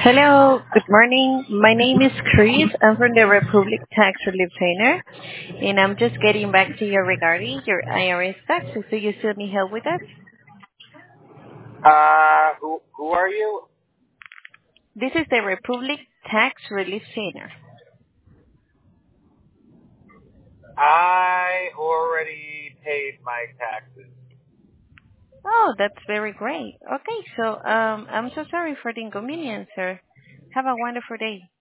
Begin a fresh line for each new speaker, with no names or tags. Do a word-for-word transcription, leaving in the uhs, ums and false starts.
Hello, good morning. My name is Chris. I'm from the Republic Tax Relief Center, and I'm just getting back to you regarding your I R S taxes. Do you still need help with that?
Uh, who who are you?
This is the Republic Tax Relief Center.
I already paid my taxes.
Oh, that's very great. Okay, so um, I'm so sorry for the inconvenience, sir. Have a wonderful day.